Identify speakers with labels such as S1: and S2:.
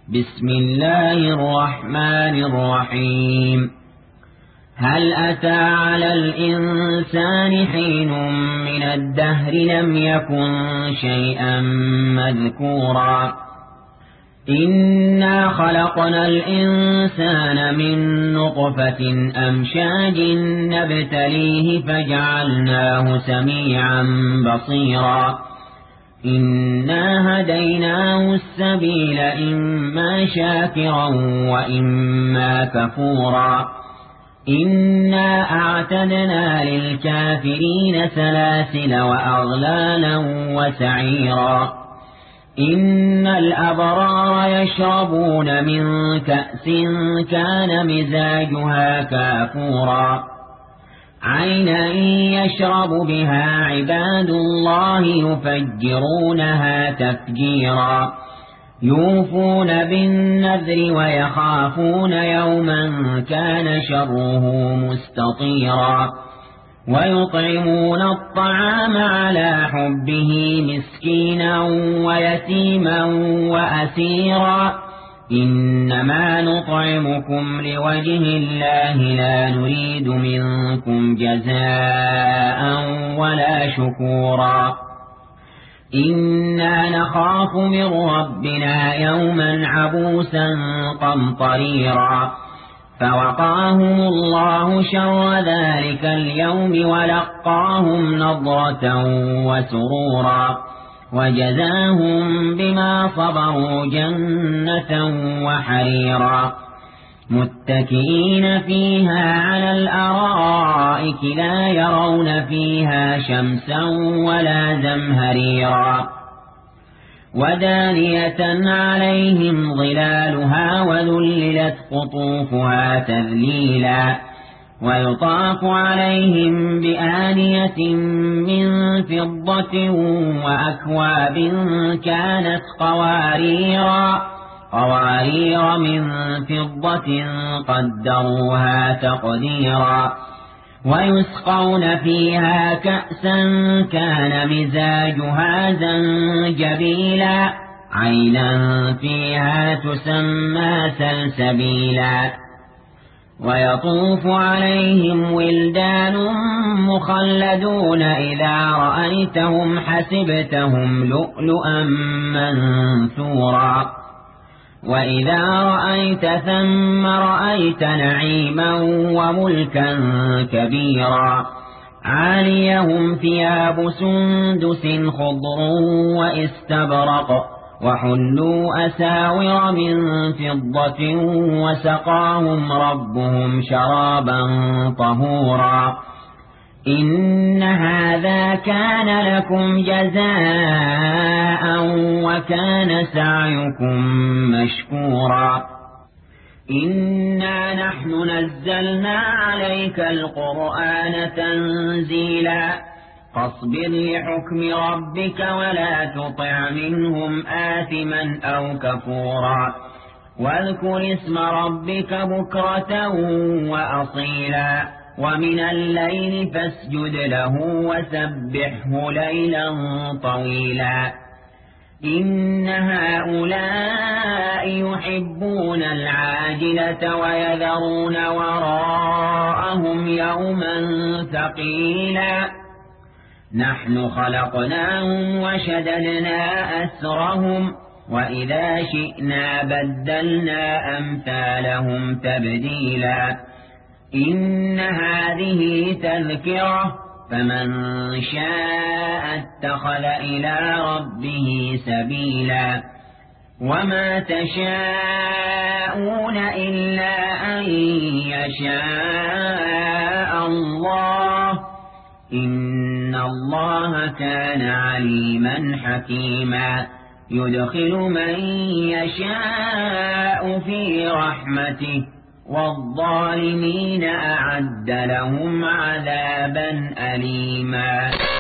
S1: بسم الله الرحمن الرحيم. هل أتى على الإنسان حين من الدهر لم يكن شيئا مذكورا إنا خلقنا الإنسان من نطفة أمشاج نبتليه فجعلناه سميعا بصيرا إنا هديناه السبيل إما شاكرا وإما كفورا إنا أعتدنا للكافرين سلاسل وأغلالا وسعيرا إن الأبرار يشربون من كأس كان مزاجها كافورا عينا يشرب بها عباد الله يفجرونها تفجيرا يوفون بالنذر ويخافون يوما كان شره مستطيرا ويطعمون الطعام على حبه مسكينا ويتيما وأسيرا إنما نطعمكم لوجه الله لا نريد منكم جزاء ولا شكورا إنا نخاف من ربنا يوما عبوسا قمطريرا فوقاهم الله شر ذلك اليوم ولقاهم نضرة وسرورا وجزاهم بما صبروا جنة وحريرا متكئين فيها على الأرائك لا يرون فيها شمسا ولا زمهريرا ودانية عليهم ظلالها وذللت قطوفها تذليلا ويطاف عليهم بآنية من فضة وأكواب كانت قوارير من فضة قدروها تقديرا ويسقون فيها كأسا كان مزاجها زنجبيلا عينا فيها تسمى سلسبيلا ويطوف عليهم ولدان مخلدون إذا رأيتهم حسبتهم لؤلؤا منثورا وإذا رأيت ثم رأيت نعيما وملكا كبيرا عاليهم ثياب سندس خضر واستبرق وحلوا أساور من فضة وسقاهم ربهم شرابا طهورا إن هذا كان لكم جزاء وكان سعيكم مشكورا إنا نحن نزلنا عليك القرآن تنزيلا فاصبر لحكم ربك ولا تطع منهم آثما أو كفورا واذكر اسم ربك بكرة وأصيلا ومن الليل فاسجد له وسبحه ليلا طويلا إن هؤلاء يحبون العاجلة ويذرون وراءهم يوما ثقيلا نحن خلقناهم وشددنا أسرهم وإذا شئنا بدلنا أمثالهم تبديلا إن هذه تذكرة فمن شاء اتخذ إلى ربه سبيلا وما تشاءون إلا أن يشاء الله إن الله كان عليما حكيما يدخل من يشاء في رحمته والظالمين أعد لهم عذابا أليما.